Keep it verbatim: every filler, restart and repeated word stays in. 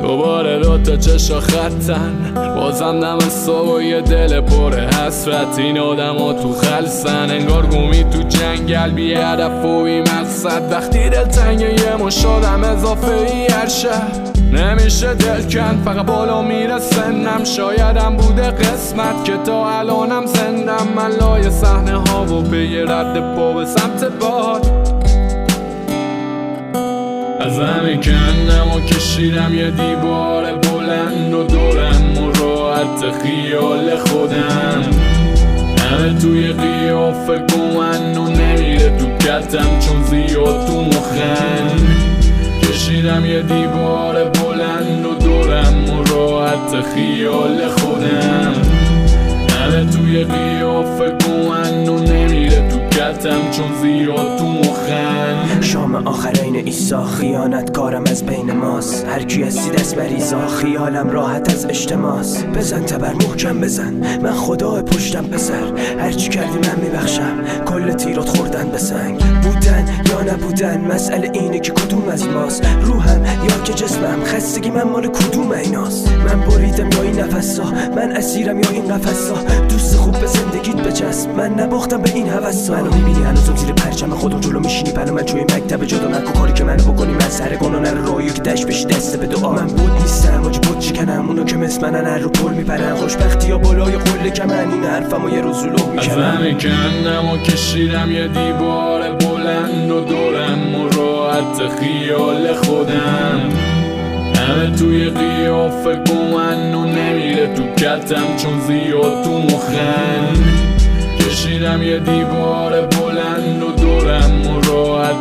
دوباره دو تا چشا خطن، بازم دم صبح و یه دل پر حسرت. این آدم ها تو خلصن، انگار گومی تو جنگل، بی هدف و بی مقصد. وقتی دل تنگه یه مش آدم اضافه ای هر شهر، نمیشه دل کن، فقط بالا میره سنم. شایدم بوده قسمت که تا الانم زندم. من لای صحنه ها و پی رد پا به سمت باد، از همه کندم و کشیدم یه دیوار بلند و دورم و راحت خیال خودم. همه توی قیافه گمن و نمیره تو کتم چون زیاد تو مخن. کشیدم یه دیوار بلند و دورم و راحت خیال خودم. همه توی قیافه گمن و نمیره تو کتم چون زیاد تو مخن. شام آخرین ایسا، خیانت کارم از بین ماست. هر کی هستی دست بریزا، خیالم راحت از اجتماس. بزن تبر محکم بزن، من خدا پشتم بسر. هرچی کردی من میبخشم، کل تیرات خوردن به سنگ. بودن یا نبودن مسئله اینه که کدوم از ماست. روحم یا که جسمم، خستگی من مال کدوم ایناست. من بریدم یا این نفسا، من اسیرم یا این قفسا. دوست خوب به زندگیت بچسب، من نباختم به این هوسا. منو میبینی هنوزم زیر پرچم خودم جلو میشینی پلو من توی مکتب جدا. نکو کاری که منو بکنی من سر گناه نره رویو که دشت بشی دست به دعا. من بود نیستم واجی بود چکنم، اونو که مثل منن هر رو پل میپرن. خوشبختی یا بالای قله که من این حرفم و یه روز رو لو میکنم. از همه کندم و کشیدم یه دیوار بلند و دورم و راحت خیال خودم. همه توی قیافه گمن و نمیره تو کتم چون زیاد تو مخن. کشیدم یه دیوار بلند و دورم و راحت